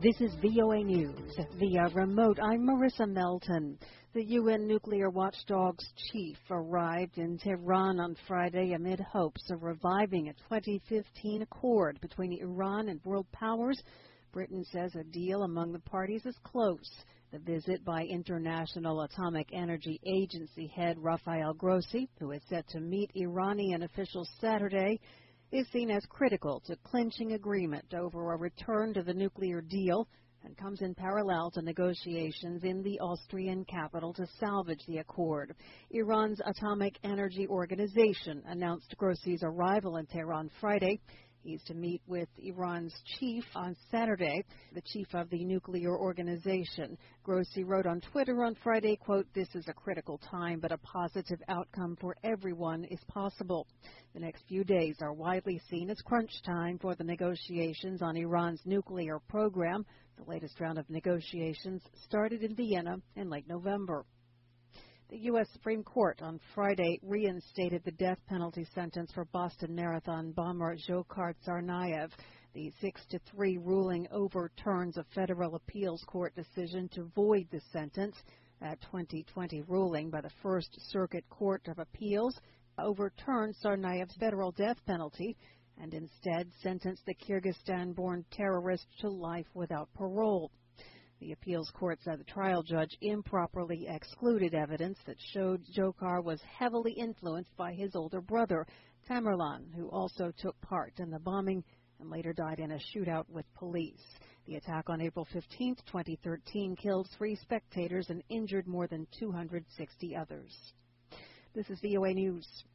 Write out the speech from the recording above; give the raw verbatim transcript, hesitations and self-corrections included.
This is V O A News. Via remote, I'm Marissa Melton. The U N nuclear watchdog's chief arrived in Tehran on Friday amid hopes of reviving a twenty fifteen accord between Iran and world powers. Britain says a deal among the parties is close. The visit by International Atomic Energy Agency head Rafael Grossi, who is set to meet Iranian officials Saturday, is seen as critical to clinching agreement over a return to the nuclear deal and comes in parallel to negotiations in the Austrian capital to salvage the accord. Iran's Atomic Energy Organization announced Grossi's arrival in Tehran Friday. He's to meet with Iran's chief on Saturday, the chief of the nuclear organization. Grossi wrote on Twitter on Friday, quote, "This is a critical time, but a positive outcome for everyone is possible." The next few days are widely seen as crunch time for the negotiations on Iran's nuclear program. The latest round of negotiations started in Vienna in late November. The U S Supreme Court on Friday reinstated the death penalty sentence for Boston Marathon bomber Dzhokhar Tsarnaev. The six to three ruling overturns a federal appeals court decision to void the sentence. A twenty twenty ruling by the First Circuit Court of Appeals overturned Tsarnaev's federal death penalty and instead sentenced the Kyrgyzstan-born terrorist to life without parole. The appeals court said the trial judge improperly excluded evidence that showed Dzhokhar was heavily influenced by his older brother, Tamerlan, who also took part in the bombing and later died in a shootout with police. The attack on April fifteenth, twenty thirteen, killed three spectators and injured more than two hundred sixty others. This is V O A News.